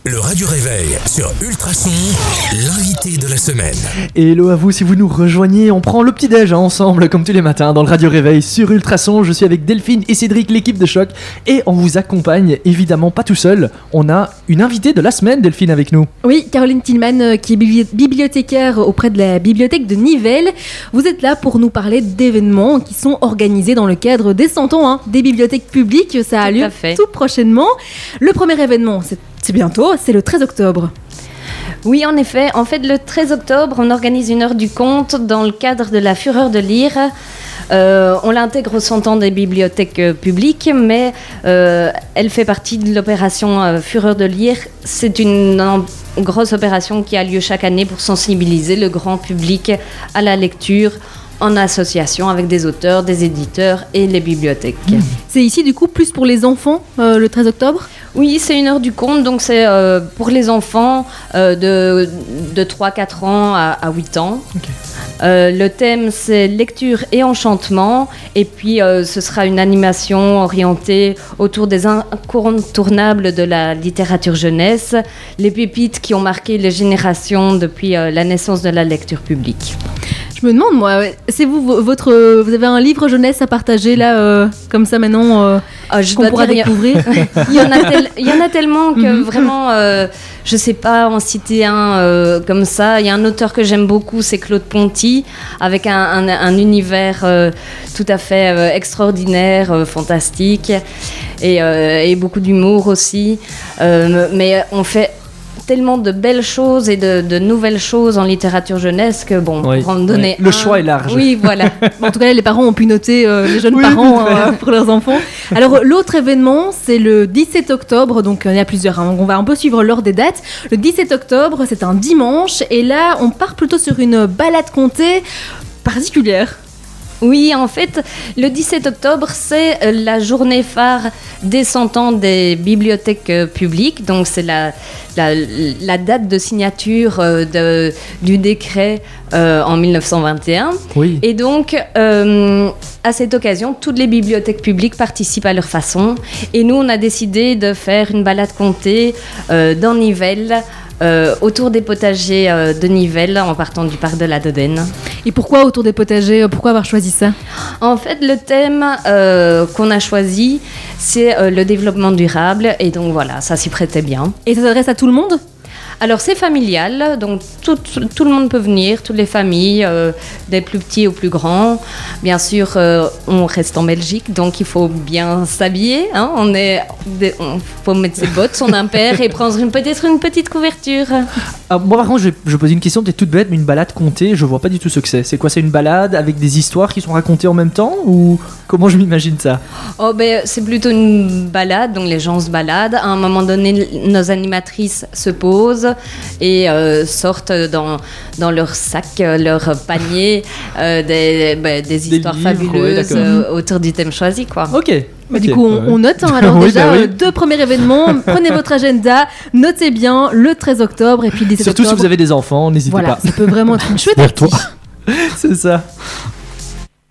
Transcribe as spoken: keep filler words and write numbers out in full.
Le Radio Réveil sur Ultrason, l'invité de la semaine. Et hello à vous, si vous nous rejoignez, on prend le petit-déj hein, ensemble comme tous les matins dans le Radio Réveil sur Ultrason. Je suis avec Delphine et Cédric, l'équipe de Choc, et on vous accompagne évidemment pas tout seul. On a une invitée de la semaine, Delphine, avec nous. Oui, Caroline Tillman, euh, qui est bibli- bibliothécaire auprès de la bibliothèque de Nivelles. Vous êtes là pour nous parler d'événements qui sont organisés dans le cadre des cent ans hein, des bibliothèques publiques. Ça a Tout lieu à fait. tout prochainement. Le premier événement, c'est, c'est bientôt, c'est le treize octobre. Oui, en effet. En fait, le treize octobre, on organise une heure du conte dans le cadre de la Fureur de lire. Euh, on l'intègre aux cent ans des bibliothèques euh, publiques, mais euh, elle fait partie de l'opération euh, Fureur de lire. C'est une, une grosse opération qui a lieu chaque année pour sensibiliser le grand public à la lecture en association avec des auteurs, des éditeurs et les bibliothèques. Mmh. C'est ici du coup plus pour les enfants, euh, le treize octobre ? Oui, c'est une heure du conte, donc c'est euh, pour les enfants euh, de, de trois à quatre ans à, à huit ans. Okay. Euh, le thème, c'est lecture et enchantement. Et puis, euh, ce sera une animation orientée autour des incontournables de la littérature jeunesse, les pépites qui ont marqué les générations depuis euh, la naissance de la lecture publique. Je me demande, moi, c'est vous, votre, vous avez un livre jeunesse à partager là, euh, comme ça maintenant, euh, ah, je qu'on pourra dire, découvrir. il, y en a tel, il y en a tellement que mm-hmm. vraiment, euh, je ne sais pas en citer un euh, comme ça. Il y a un auteur que j'aime beaucoup, c'est Claude Ponty, avec un, un, un univers euh, tout à fait euh, extraordinaire, euh, fantastique, et, euh, et beaucoup d'humour aussi. Euh, mais on fait tellement de belles choses et de, de nouvelles choses en littérature jeunesse que bon, oui, pour en donner oui. Le un, choix est large. Oui, voilà. En tout cas, les parents ont pu noter, euh, les jeunes oui, parents euh, pour leurs enfants. Alors, l'autre événement, c'est le dix-sept octobre. Donc, il y en a plusieurs. Hein, on va un peu suivre l'ordre des dates. Le dix-sept octobre, c'est un dimanche. Et là, on part plutôt sur une balade comptée particulière. Oui, en fait, le dix-sept octobre, c'est la journée phare des cent ans des bibliothèques publiques. Donc, c'est la, la, la date de signature de, du décret euh, en dix-neuf cent vingt et un. Oui. Et donc, euh, à cette occasion, toutes les bibliothèques publiques participent à leur façon. Et nous, on a décidé de faire une balade comptée euh, dans Nivelles, Euh, autour des potagers euh, de Nivelles en partant du parc de la Dodène. Et pourquoi autour des potagers ? Pourquoi avoir choisi ça ? En fait, le thème euh, qu'on a choisi, c'est euh, le développement durable et donc voilà, ça s'y prêtait bien. Et ça s'adresse à tout le monde ? Alors c'est familial, donc tout, tout le monde peut venir, toutes les familles, euh, des plus petits aux plus grands. Bien sûr, euh, on reste en Belgique, donc il faut bien s'habiller. Hein, on est, on faut mettre ses bottes, son impair et prendre une, peut-être une petite couverture. Alors, moi par contre, je, je pose une question peut-être toute bête, mais une balade comptée, je vois pas du tout ce que c'est. C'est quoi ? C'est une balade avec des histoires qui sont racontées en même temps ou comment je m'imagine ça ? Oh ben c'est plutôt une balade, donc les gens se baladent. À un moment donné, nos animatrices se posent et euh, sortent dans, dans leur sac, euh, leur panier, euh, des, bah, des, des histoires livres, fabuleuses ouais, euh, autour du thème choisi, quoi. Ok. Bah, okay. Du coup, on, ouais. on note. Hein, alors oui, déjà, bah oui. euh, deux premiers événements. Prenez votre agenda, notez bien le treize octobre et puis le dix-sept Surtout octobre. si vous avez des enfants, n'hésitez voilà, pas. ça peut vraiment être une chouette activité. C'est ça.